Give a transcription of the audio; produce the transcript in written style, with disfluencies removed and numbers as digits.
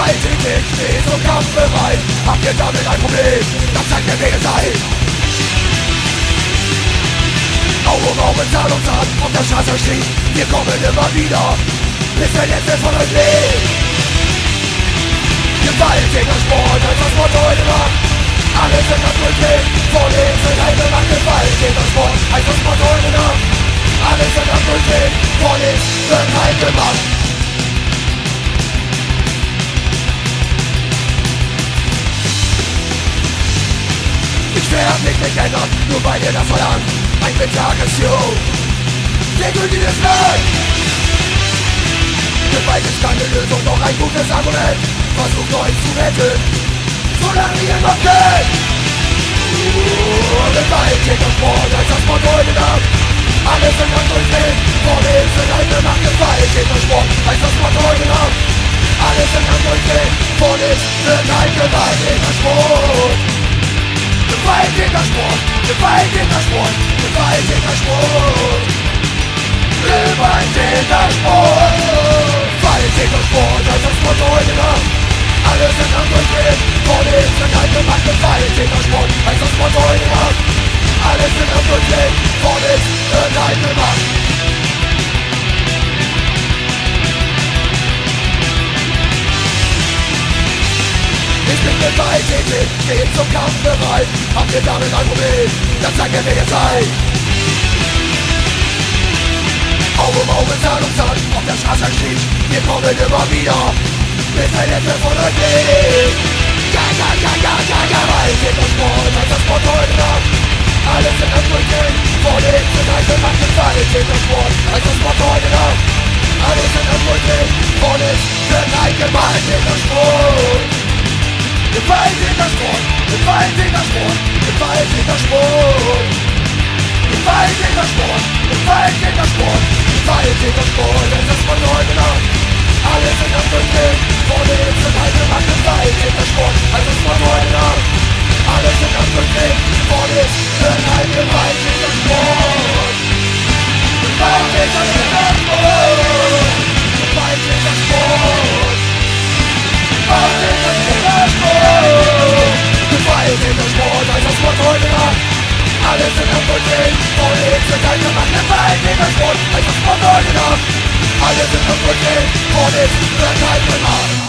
Gewalttätig, steht zum Kampf bereit. Habt ihr damit ein Problem? Dann zeigt mir, wer ihr seid. Auge um Auge, Zahn um Zahn, auf der Straße steht. Wir kommen immer wieder, bis der letzte von euch lebt. Gewalttätiger Sport als das Motto heute Nacht. Alle sind das Durchgehen, vor dem sind eine Macht. Gewalttätiger Sport als das Motto heute Nacht. Alle sind das Durchgehen, vor dem sind eine Macht. Ich werde mich nicht ändern, nur weil ihr das verlangt. Ein Aggression gegen dieses Land. Gewalt ist keine Lösung, doch ein gutes Argument. Versucht euch zu retten, solange ihr noch könnt. Gewalttätiger Sport als das Motto heute Nacht. Alle sind am Durchdrehen, vor dem sind eine Macht. Gewalttätiger Sport als das Motto heute Nacht. Alle sind am Durchdrehen, vor dem sind ein gewalttätiger Sport. Gewalttätiger Sport, gewalttätiger Sport, gewalttätiger Sport. Gewalttätiger Sport. Gewalttätiger Sport als das Motto heute Nacht. Alle sind am Durchdrehen, vor dem sind eine Macht. Gewalttätiger Sport als das Motto heute Nacht. Alle sind am Durchdrehen, vor dem sind eine Macht. Ich bin gewalttätig, steht zum Kampf bereit. Habt ihr damit ein Problem? Dann zeigt mir, wer ihr seid. Auge um Auge, Zahn um Zahn, auf der Straße steht. Wir kommen immer wieder, bis der letzte von euch lebt. Gewalttätiger Sport als das Motto heute Nacht. Alle sind am Durchgehen, vor dem sind eine Macht. Gewalttätiger Sport als das Motto heute Nacht. Alle sind am Durchgehen, vor dem sind ein gewalttätiger Sport. Gewalttätiger Sport, gewalttätiger Sport, gewalttätiger Sport. Gewalttätiger Sport, gewalttätiger Sport, gewalttätiger Sport, das ist von heute Nacht. Alle sind am Durchgehen, vor dem sind eine Macht. Gewalttätiger Sport, das ist von heute Nacht. Alle sind am Durchgehen, vor dem sind ein gewalttätiger Sport. Gewalttätiger Sport, gewalttätiger Sport. Gewalttätiger Sport, als das Wort heute Nacht. Alle sind am Durchdrehen, vor dem sind eine Macht. Gewalttätiger Sport, als das Wort heute Nacht. Alle sind am Durchdrehen, vor dem sind eine Macht.